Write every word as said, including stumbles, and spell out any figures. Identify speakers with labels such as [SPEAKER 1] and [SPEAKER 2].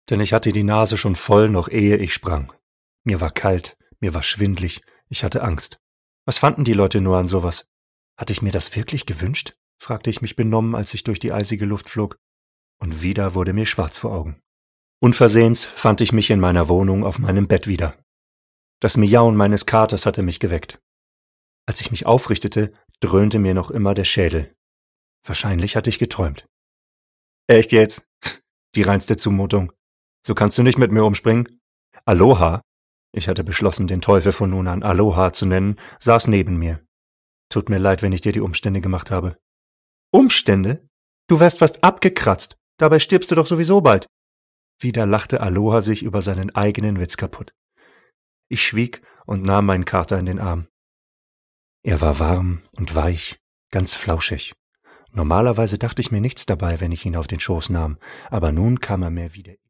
[SPEAKER 1] denn ich hatte die Nase schon voll, noch ehe ich sprang. Mir war kalt, mir war schwindlig, ich hatte Angst. Was fanden die Leute nur an sowas? Hatte ich mir das wirklich gewünscht? Fragte ich mich benommen, als ich durch die eisige Luft flog. Und wieder wurde mir schwarz vor Augen. Unversehens fand ich mich in meiner Wohnung auf meinem Bett wieder. Das Miauen meines Katers hatte mich geweckt. Als ich mich aufrichtete, dröhnte mir noch immer der Schädel. Wahrscheinlich hatte ich geträumt. Echt jetzt? Die reinste Zumutung. So kannst du nicht mit mir umspringen? Aloha, ich hatte beschlossen, den Teufel von nun an Aloha zu nennen, saß neben mir. Tut mir leid, wenn ich dir die Umstände gemacht habe. Umstände? Du wärst fast abgekratzt. Dabei stirbst du doch sowieso bald. Wieder lachte Aloha sich über seinen eigenen Witz kaputt. Ich schwieg und nahm meinen Kater in den Arm. Er war warm und weich, ganz flauschig. Normalerweise dachte ich mir nichts dabei, wenn ich ihn auf den Schoß nahm, aber nun kam er mir wieder